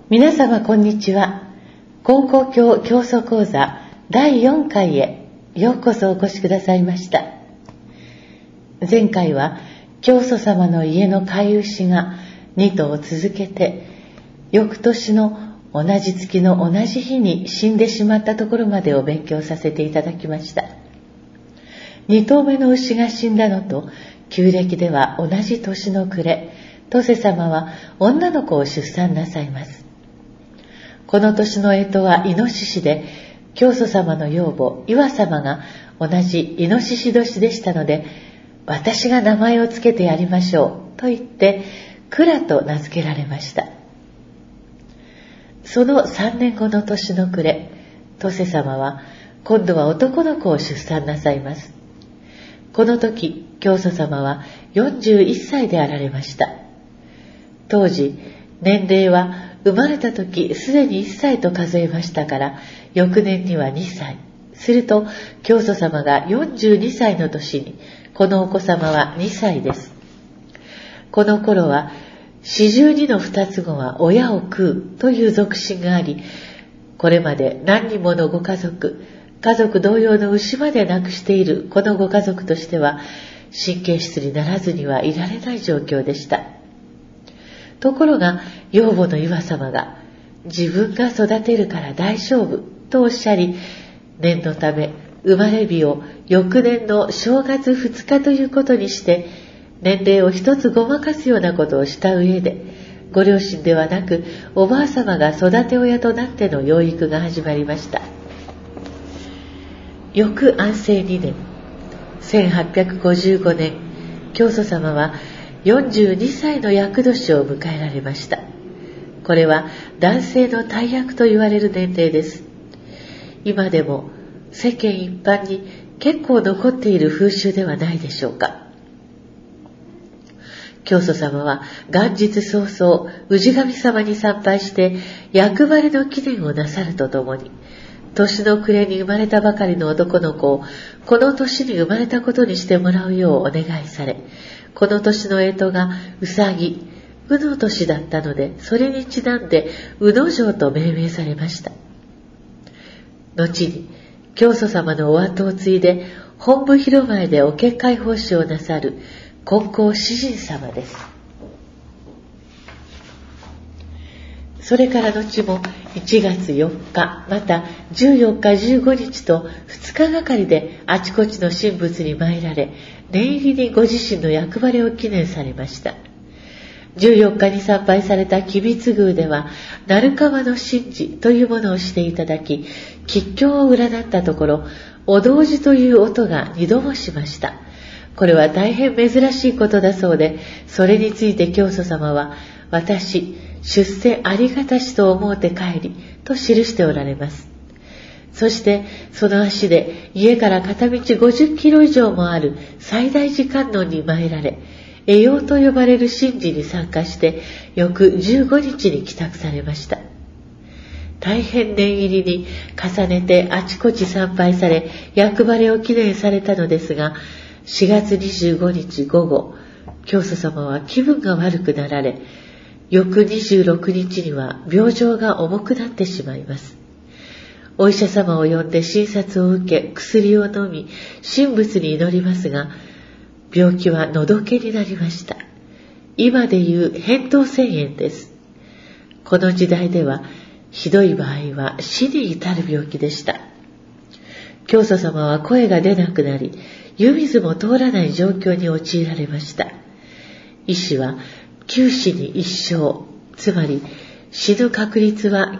皆様こんにちは。金光教教祖講座第4回へようこそお越しくださいました。前回は教祖様の家の飼い牛が2頭続けて翌年の同じ月の同じ日に死んでしまったところまでを勉強させていただきました。2頭目の牛が死んだのと旧暦では同じ年の暮れ、登世様は女の子を出産なさいます。この年の干支はイノシシで、教祖様の養母岩様が同じイノシシ年でしたので、私が名前をつけてやりましょうと言って蔵と名付けられました。その3年後の年の暮れ、登世様は今度は男の子を出産なさいます。この時教祖様は41歳であられました。当時年齢は生まれた時すでに1歳と数えましたから、翌年には2歳。すると教祖様が42歳の年に、このお子様は2歳です。この頃は42の二つ子は親を食うという俗信があり、これまで何人ものご家族同様の牛まで亡くしているこのご家族としては、神経質にならずにはいられない状況でした。ところが養母の岩様が、自分が育てるから大丈夫とおっしゃり、念のため生まれ日を翌年の正月2日ということにして、年齢を一つごまかすようなことをした上で、ご両親ではなくおばあ様が育て親となっての養育が始まりました。翌安政2年1855年、教祖様は42歳の厄年を迎えられました。これは男性の大役と言われる年齢です。今でも世間一般に結構残っている風習ではないでしょうか。教祖様は元日早々氏神様に参拝して厄払の記念をなさるとともに、年の暮れに生まれたばかりの男の子をこの年に生まれたことにしてもらうようお願いされ、この年の干支がうさぎ、うの年だったので、それにちなんでうの城と命名されました。後に教祖様のお後を継いで本部広前でお結界奉仕をなさる金光詩人様です。それから後も1月4日、また14日15日と2日がかりであちこちの神仏に参られ、念入りにご自身の厄払を記念されました。14日に参拝された吉備津宮では、鳴川の神事というものをしていただき、吉凶を占ったところ、お同時という音が2度もしました。これは大変珍しいことだそうで、それについて教祖様は、私、出世ありがたしと思うて帰り、と記しておられます。そしてその足で家から片道50キロ以上もある西大寺観音に参られ、会陽と呼ばれる神事に参加して、翌15日に帰宅されました。大変念入りに重ねてあちこち参拝され、厄払を記念されたのですが、4月25日午後、教祖様は気分が悪くなられ、翌26日には病状が重くなってしまいます。お医者様を呼んで診察を受け、薬を飲み、神仏に祈りますが、病気はのどけになりました。今でいう扁桃腺炎です。この時代ではひどい場合は死に至る病気でした。教祖様は声が出なくなり、湯水も通らない状況に陥られました。医師は九死に一生、つまり死ぬ確率は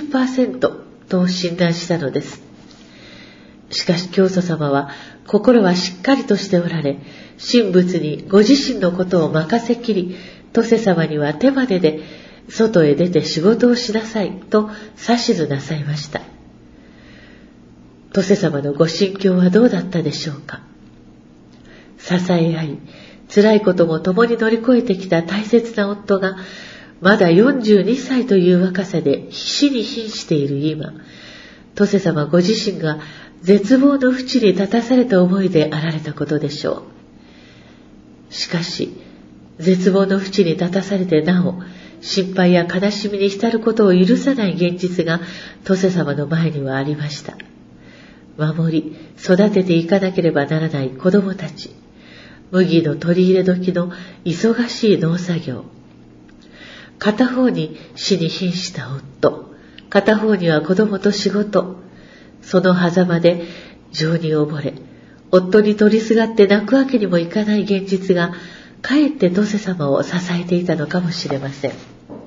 90% と診断したのです。しかし教祖様は心はしっかりとしておられ、神仏にご自身のことを任せきり、登世様には手までで外へ出て仕事をしなさいと指図なさいました。登世様のご心境はどうだったでしょうか。支え合い、辛いことも共に乗り越えてきた大切な夫が、まだ42歳という若さで死に瀕している今、登世様ご自身が絶望の淵に立たされた思いであられたことでしょう。しかし絶望の淵に立たされてなお心配や悲しみに浸ることを許さない現実が登世様の前にはありました。守り、育てていかなければならない子供たち、麦の取り入れ時の忙しい農作業、片方に死に瀕した夫、片方には子供と仕事、その狭間で情に溺れ、夫に取りすがって泣くわけにもいかない現実が、かえって登世様を支えていたのかもしれません。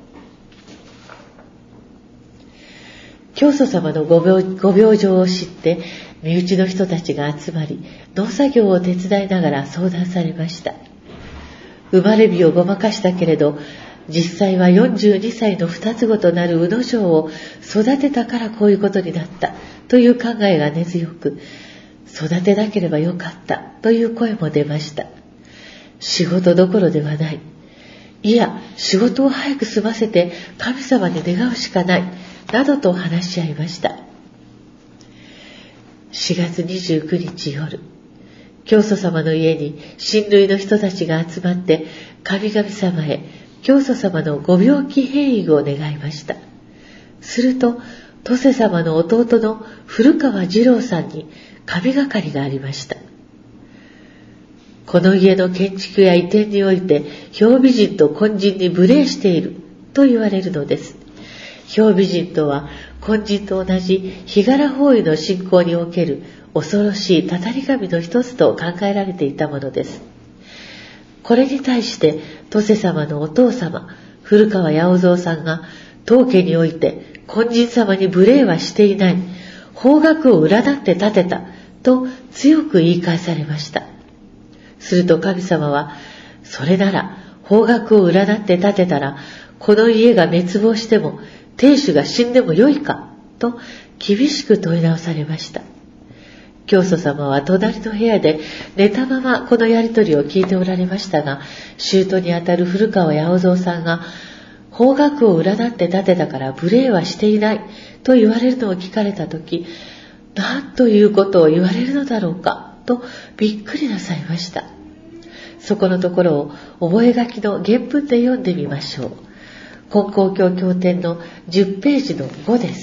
教祖様のご病状を知って、身内の人たちが集まり、農作業を手伝いながら相談されました。生まれ日をごまかしたけれど、実際は42歳の二つ子となる宇野城を育てたからこういうことになったという考えが根強く、育てなければよかったという声も出ました。仕事どころではない。いや、仕事を早く済ませて神様に願うしかない、などと話し合いました。4月29日夜、教祖様の家に親類の人たちが集まって、神々様へ教祖様のご病気平癒を願いました。すると、登世様の弟の古川次郎さんに神がかりがありました。この家の建築や移転において、評美人と根人に無礼していると言われるのです。評美人とは、根人と同じ日柄法医の信仰における恐ろしいたたり神の一つと考えられていたものです。これに対して、登世様のお父様、古川八百蔵さんが、当家において根人様に無礼はしていない、方角を占って建てた、と強く言い返されました。すると神様は、それなら方角を占って建てたら、この家が滅亡しても、亭主が死んでもよいか、と厳しく問い直されました。教祖様は隣の部屋で寝たままこのやりとりを聞いておられましたが、舅にあたる古川八百蔵さんが、方角を占って建てたから無礼はしていないと言われるのを聞かれたとき、何ということを言われるのだろうかとびっくりなさいました。そこのところを覚書の原文で読んでみましょう。金光教経典の10ページの5です。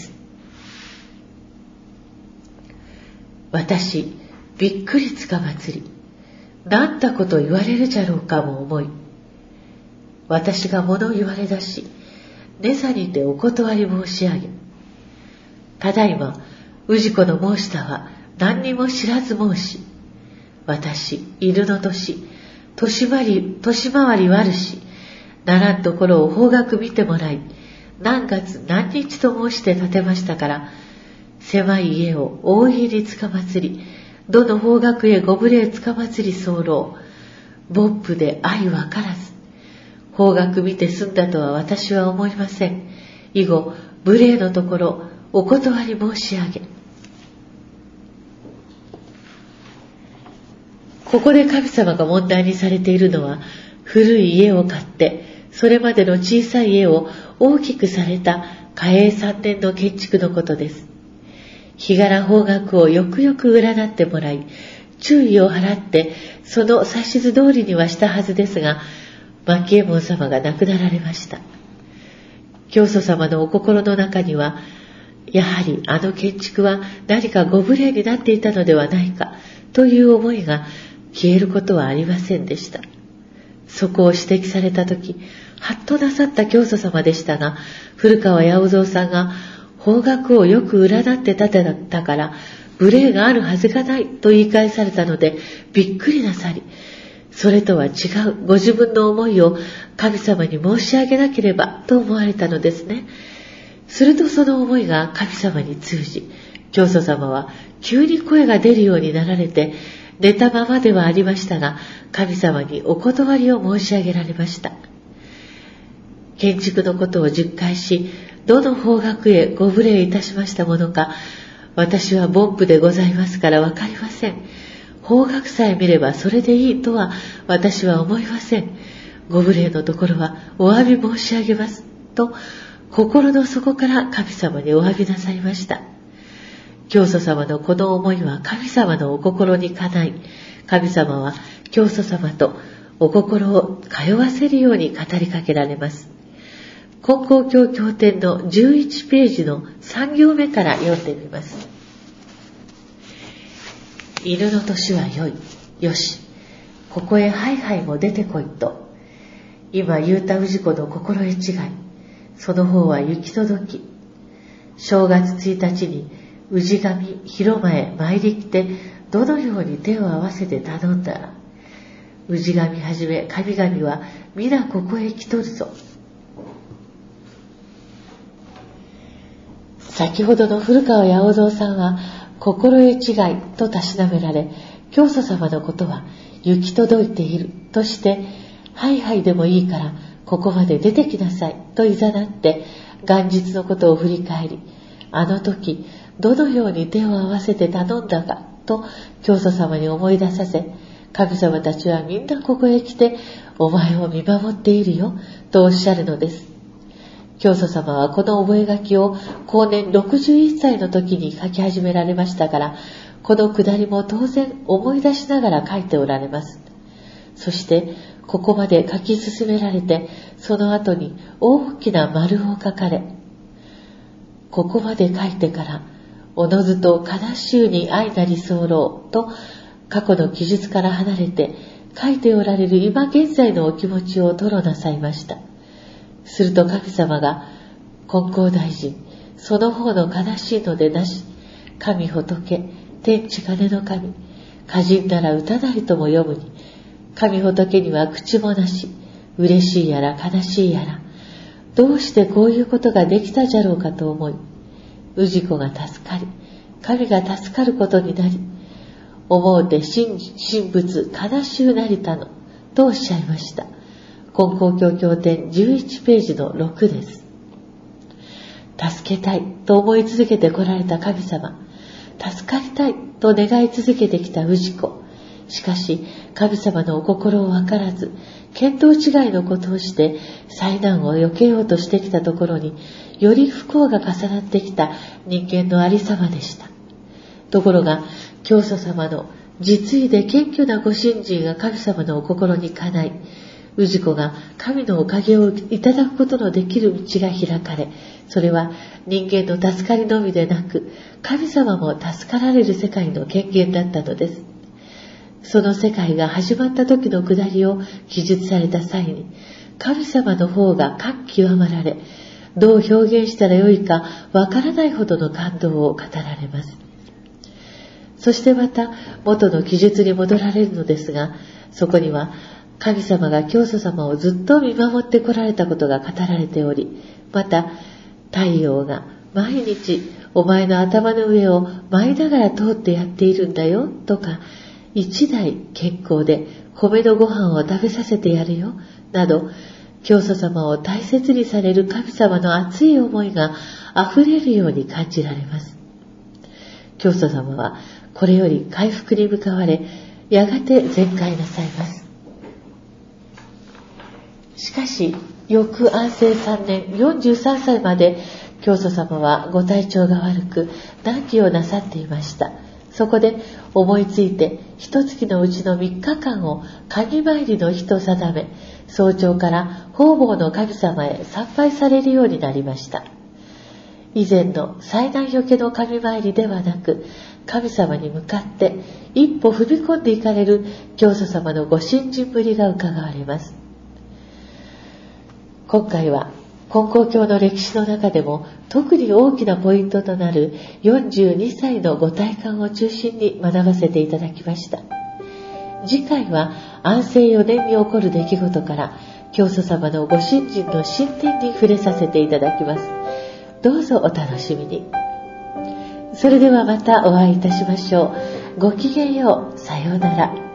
私、びっくりつかまつり、なんたこと言われるじゃろうかも思い、私が物言われだし、寝座にてお断り申し上げ、ただいま、氏子の申したは何にも知らず申し、私、犬の年回り悪し、ならんところを方角見てもらい、何月何日と申して建てましたから、狭い家を大家につかまつり、どの方角へご無礼つかまつり候、凡夫で相分からず、方角見て済んだとは私は思いません。以後、無礼のところ、お断り申し上げ。ここで神様が問題にされているのは、古い家を買って、それまでの小さい家を大きくされた嘉永3年の建築のことです。日柄方角をよくよく占ってもらい、注意を払って、その指図通りにはしたはずですが、蒔絵門様が亡くなられました。教祖様のお心の中には、やはりあの建築は何かご無礼になっていたのではないか、という思いが消えることはありませんでした。そこを指摘されたとき、はっとなさった教祖様でしたが、古川八百蔵さんが方角をよく占って建てたから、無礼があるはずがないと言い返されたので、びっくりなさり、それとは違うご自分の思いを神様に申し上げなければと思われたのですね。するとその思いが神様に通じ、教祖様は急に声が出るようになられて、寝たままではありましたが、神様にお断りを申し上げられました。建築のことを10回し、どの方角へご無礼いたしましたものか、私は凡夫でございますからわかりません。方角さえ見ればそれでいいとは私は思いません。ご無礼のところはお詫び申し上げます。と、心の底から神様にお詫びなさいました。教祖様のこの思いは神様のお心にかない、神様は教祖様とお心を通わせるように語りかけられます。 金光教経典の11ページの3行目から読んでみます。犬の年は良い。よし、ここへハイハイも出てこいと。今言うた氏子の心得違い。その方は行き届き。正月1日に氏神広間へ参り来て、どのように手を合わせて頼んだら、氏神はじめ神々は皆ここへ来とるぞ。先ほどの古川八百蔵さんは心得違いとたしなめられ、教祖様のことは行き届いているとして、はいはいでもいいからここまで出てきなさいといざなって元日のことを振り返り、あの時どのように手を合わせて頼んだかと教祖様に思い出させ、神様たちはみんなここへ来てお前を見守っているよとおっしゃるのです。教祖様はこの覚書を後年61歳の時に書き始められましたから、このくだりも当然思い出しながら書いておられます。そしてここまで書き進められて、その後に大きな丸を書かれ、ここまで書いてからおのずと悲しゅうに愛なり候と過去の記述から離れて書いておられる今現在のお気持ちを吐露なさいました。すると神様が、金光大臣、その方の悲しいのでなし、神仏、天地金の神、歌人なら歌なりとも読むに、神仏には口もなし、嬉しいやら悲しいやら、どうしてこういうことができたじゃろうかと思い、氏子が助かり、神が助かることになり、思うて神仏悲しゅうなりたの、とおっしゃいました。金光教経典11ページの6です。助けたいと思い続けてこられた神様、助かりたいと願い続けてきた氏子。しかし神様のお心をわからず、見当違いのことをして災難を避けようとしてきたところに、より不幸が重なってきた人間のありさまでした。ところが教祖様の実意で謙虚なご信心が神様のお心にかない、氏子が神のおかげをいただくことのできる道が開かれ、それは人間の助かりのみでなく、神様も助かられる世界の権限だったのです。その世界が始まった時のくだりを記述された際に、神様の方が感極まられ、どう表現したらよいかわからないほどの感動を語られます。そしてまた元の記述に戻られるのですが、そこには神様が教祖様をずっと見守ってこられたことが語られており、また太陽が毎日お前の頭の上を舞いながら通ってやっているんだよとか、一代健康で米のご飯を食べさせてやるよなど、教祖様を大切にされる神様の熱い思いがあふれるように感じられます。教祖様はこれより回復に向かわれ、やがて全快なさいます。しかし翌安政3年43歳まで教祖様はご体調が悪く難儀をなさっていました。そこで思いついて一月のうちの3日間を神参りの日と定め、早朝から方々の神様へ参拝されるようになりました。以前の災難よけの神参りではなく、神様に向かって一歩踏み込んでいかれる教祖様のご信心ぶりが伺われます。今回は金光教の歴史の中でも特に大きなポイントとなる42歳のご体感を中心に学ばせていただきました。次回は安政4年に起こる出来事から教祖様のご信心の進展に触れさせていただきます。どうぞお楽しみに。それではまたお会いいたしましょう。ごきげんよう。さようなら。